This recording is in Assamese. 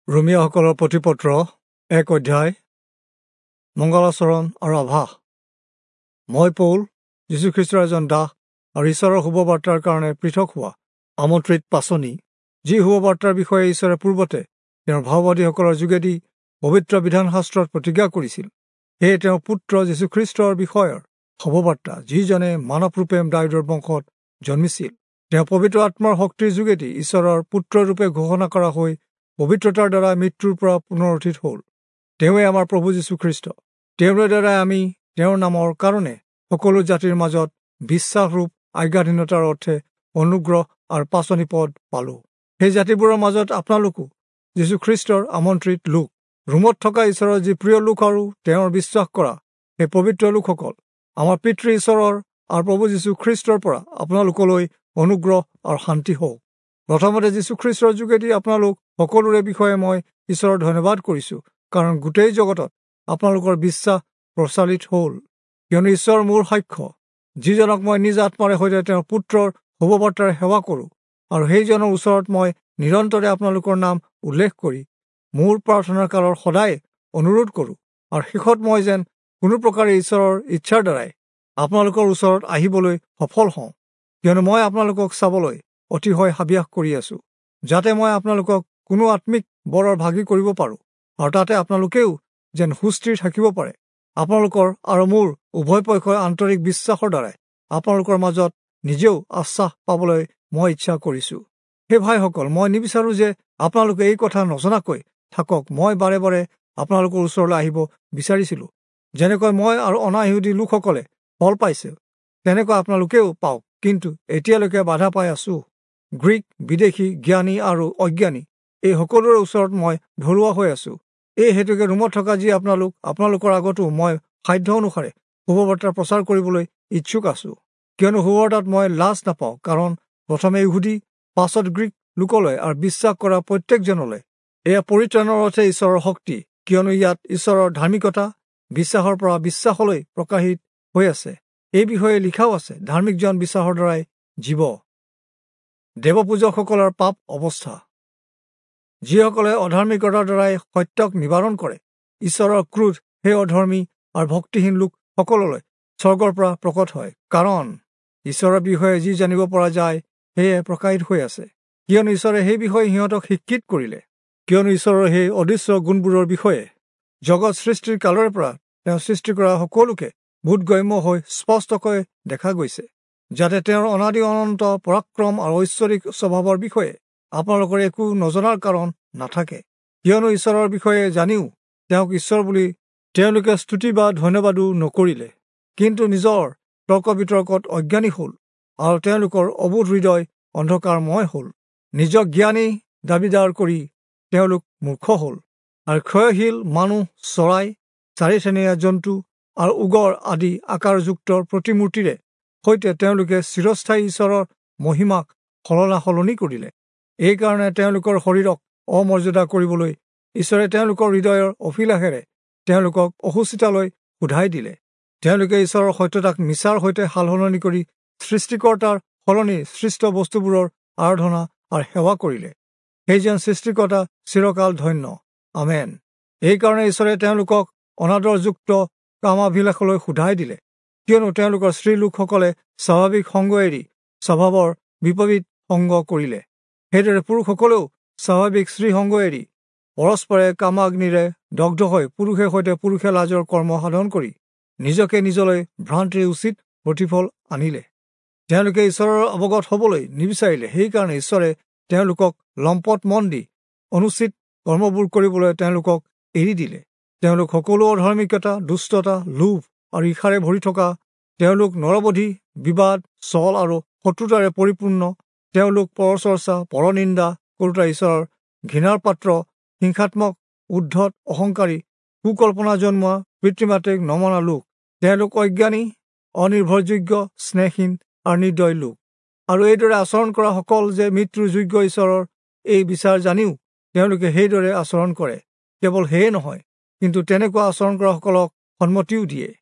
ৰোমিয়াসকলৰ প্ৰতিপত্ৰ 1 অধ্যায় মংগলাচৰণ আৰু আভাস। মই পৌল, যীশুখ্ৰীষ্টৰ এজন দাস আৰু ঈশ্বৰৰ শুভবাৰ্তাৰ কাৰণে পৃথক হোৱা আমন্ত্ৰিত পাচনি, যি শুভবাৰ্তাৰ বিষয়ে ঈশ্বৰে পূৰ্বতে তেওঁৰ ভাৱবাদীসকলৰ যোগেদি পবিত্ৰ বিধানশাস্ত্ৰত প্ৰতিজ্ঞা কৰিছিল। সেয়ে তেওঁৰ পুত্ৰ যীশুখ্ৰীষ্টৰ বিষয়ৰ শুভবাৰ্তা, যিজনে মানৱৰূপে দাউদৰ বংশত জন্মিছিল, তেওঁ পবিত্ৰ আত্মাৰ শক্তিৰ যোগেদি ঈশ্বৰৰ পুত্ৰৰূপে ঘোষণা কৰা হৈ পবিত্ৰতাৰ দ্বাৰা মৃত্যুৰ পৰা পুনৰুত্থিত হ'ল। তেওঁৱে আমাৰ প্ৰভু যীশুখ্ৰীষ্ট। তেওঁৰ দ্বাৰাই আমি তেওঁৰ নামৰ কাৰণে সকলো জাতিৰ মাজত বিশ্বাসৰূপ আজ্ঞাধীনতাৰ অৰ্থে অনুগ্ৰহ আৰু পাচনি পদ পালো। সেই জাতিবোৰৰ মাজত আপোনালোকো যীশুখ্ৰীষ্টৰ আমন্ত্ৰিত লোক। ৰোমত থকা ঈশ্বৰৰ যি প্ৰিয় লোক আৰু তেওঁৰ বিশ্বাস কৰা সেই পবিত্ৰ লোকসকল, আমাৰ পিতৃ ঈশ্বৰৰ আৰু প্ৰভু যীশুখ্ৰীষ্টৰ পৰা আপোনালোকলৈ অনুগ্ৰহ আৰু শান্তি হওক। প্ৰথমতে যীশুখ্ৰীষ্টৰ যোগেদি আপোনালোক সকলোৰে বিষয়ে মই ঈশ্বৰৰ ধন্যবাদ কৰিছো, কাৰণ গোটেই জগতত আপোনালোকৰ বিশ্বাস প্ৰচাৰিত হ'ল। কিয়নো ঈশ্বৰ মোৰ সাক্ষ্য, যিজনক মই নিজ আত্মাৰে সৈতে তেওঁৰ পুত্ৰৰ শুভবাৰ্তাৰে সেৱা কৰোঁ, আৰু সেইজনৰ ওচৰত মই নিৰন্তৰে আপোনালোকৰ নাম উল্লেখ কৰি মোৰ প্ৰাৰ্থনাৰ কালৰ সদায় অনুৰোধ কৰোঁ, আৰু শেষত মই যেন কোনো প্ৰকাৰে ঈশ্বৰৰ ইচ্ছাৰ দ্বাৰাই আপোনালোকৰ ওচৰত আহিবলৈ সফল হওঁ। কিয়নো মই আপোনালোকক চাবলৈ অতিশয় হাবিয়াস কৰি আছো, যাতে মই আপোনালোকক কোনো আত্মিক বৰৰ ভাগি কৰিব পাৰোঁ, আৰু তাতে আপোনালোকেও যেন সুস্থিৰ থাকিব পাৰে। আপোনালোকৰ আৰু মোৰ উভয় পক্ষই আন্তৰিক বিশ্বাসৰ দ্বাৰাই আপোনালোকৰ মাজত নিজেও আশ্বাস পাবলৈ মই ইচ্ছা কৰিছো। সেই ভাইসকল, মই নিবিচাৰো যে আপোনালোকে এই কথা নজনাকৈ থাকক। মই বাৰে বাৰে আপোনালোকৰ ওচৰলৈ আহিব বিচাৰিছিলো, যেনেকৈ মই আৰু অনা ইহুদী লোকসকলে ফল পাইছে, তেনেকৈ আপোনালোকেও পাওক, কিন্তু এতিয়ালৈকে বাধা পাই আছো। গ্ৰীক, বিদেশী, জ্ঞানী আৰু অজ্ঞানী, এই সকলোৰে ওচৰত মই ধৰুৱা হৈ আছো। এই হেতুকে ৰোমত থকা যি আপোনালোকৰ আগতো মই সাধ্য অনুসাৰে শুভবাৰ্তা প্ৰচাৰ কৰিবলৈ ইচ্ছুক আছো। কিয়নো শুভবাৰ্তাত মই লাজ নাপাওঁ, কাৰণ প্ৰথমে ইহুদী, পাছত গ্ৰীক লোকলৈ আৰু বিশ্বাস কৰা প্ৰত্যেকজনলৈ এয়া পৰিত্ৰাণৰ অৰ্থে ঈশ্বৰৰ শক্তি। কিয়নো ইয়াত ঈশ্বৰৰ ধাৰ্মিকতা বিশ্বাসৰ পৰা বিশ্বাসলৈ প্ৰকাশিত হৈ আছে। এই বিষয়ে লিখাও আছে, ধাৰ্মিকজন বিশ্বাসৰ দ্বাৰাই জীৱ। দেৱপূজকসকলৰ পাপ অৱস্থা। যিসকলে অধাৰ্মিকতাৰ দ্বাৰাই সত্যক নিবাৰণ কৰে, ঈশ্বৰৰ ক্ৰোধ সেই অধৰ্মী আৰু ভক্তিহীন লোকসকললৈ স্বৰ্গৰ পৰা প্ৰকট হয়, কাৰণ ঈশ্বৰৰ বিষয়ে যি জানিব পৰা যায় সেয়ে প্ৰকাশিত হৈ আছে। কিয়নো ঈশ্বৰে সেই বিষয়ে সিহঁতক শিক্ষিত কৰিলে। কিয়নো ঈশ্বৰৰ সেই অদৃশ্য গুণবোৰৰ বিষয়ে জগত সৃষ্টিৰ কালৰে পৰা তেওঁ সৃষ্টি কৰা সকলোকে বোধগম্য হৈ স্পষ্টকৈ দেখা গৈছে, যাতে তেওঁৰ অনাদি অনন্ত পৰাক্ৰম আৰু ঐশ্বৰিক স্বভাৱৰ বিষয়ে আপোনালোকৰ একো নজনাৰ কাৰণ নাথাকে। কিয়নো ঈশ্বৰৰ বিষয়ে জানিও তেওঁক ঈশ্বৰ বুলি তেওঁলোকে স্তুতি বা ধন্যবাদো নকৰিলে, কিন্তু নিজৰ তৰ্ক বিতৰ্কত অজ্ঞানী হ'ল, আৰু তেওঁলোকৰ অবোধ হৃদয় অন্ধকাৰময় হ'ল। নিজক জ্ঞানী দাবীদাৰ কৰি তেওঁলোক মূৰ্খ হ'ল, আৰু ক্ষয়শীল মানুহ, চৰাই, চাৰিঠেঙীয়া জন্তু আৰু উগৰ আদি আকাৰযুক্ত প্ৰতিমূৰ্তিৰে সৈতে তেওঁলোকে চিৰস্থায়ী ঈশ্বৰৰ মহিমাক সলনি কৰিলে। এই কাৰণে তেওঁলোকৰ শৰীৰক অমৰ্যাদা কৰিবলৈ ঈশ্বৰে তেওঁলোকৰ হৃদয়ৰ অভিলাষেৰে তেওঁলোকক অসুচিতালৈ সোধাই দিলে। তেওঁলোকে ঈশ্বৰৰ সত্যতাক মিছাৰ সৈতে সালসলনি কৰি সৃষ্টিকৰ্তাৰ সলনি সৃষ্ট বস্তুবোৰৰ আৰাধনা আৰু সেৱা কৰিলে। সেই যেন সৃষ্টিকৰ্তা চিৰকাল ধন্য। আমেন। এই কাৰণে ঈশ্বৰে তেওঁলোকক অনাদৰযুক্ত কামাভিলাষলৈ সোধাই দিলে। কিয়নো তেওঁলোকৰ স্ত্ৰী লোকসকলে স্বাভাৱিক সংগ এৰি স্বভাৱৰ বিপৰীত সংগ কৰিলে, সেইদৰে পুৰুষসকলেও স্বাভাৱিক স্ত্ৰী সংগ এৰি পৰস্পৰে কামাগ্নিৰে দগ্ধ হৈ পুৰুষে সৈতে পুৰুষে লাজৰ কৰ্ম সাধন কৰি নিজকে নিজলৈ ভ্ৰান্তিৰ উচিত প্ৰতিফল আনিলে। তেওঁলোকে ঈশ্বৰৰ অৱগত হবলৈ নিবিচাৰিলে। সেইকাৰণে ঈশ্বৰে তেওঁলোকক লম্পট মন দি অনুচিত কৰ্মবোৰ কৰিবলৈ তেওঁলোকক এৰি দিলে। তেওঁলোক সকলো অধাৰ্মিকতা, দুষ্টতা, লোভ আৰু ঈৰ্ষাৰে ভৰি থকা। তেওঁলোক নৰবধি, বিবাদ, ছল আৰু শত্ৰুতাৰে পৰিপূৰ্ণ। তেওঁলোক পৰচৰ্চা, পৰনিন্দা কৰোতা, ঈশ্বৰৰ ঘৃণাৰ পাত্ৰ, হিংসাত্মক, উদ্ধত, অহংকাৰী, কুকল্পনা জন্মোৱা, পিতৃ-মাতৃক নমনা লোক। তেওঁলোক অজ্ঞানী, অনিৰ্ভৰযোগ্য, স্নেহহীন আৰু নিৰ্দয় লোক। আৰু এইদৰে আচৰণ কৰা সকল যে মৃত্যুৰ যোগ্য, ঈশ্বৰৰ এই বিচাৰ জানিও তেওঁলোকে সেইদৰে আচৰণ কৰে। কেৱল সেয়ে নহয়, কিন্তু তেনেকুৱা আচৰণ কৰা সকলক সন্মতিও দিয়ে।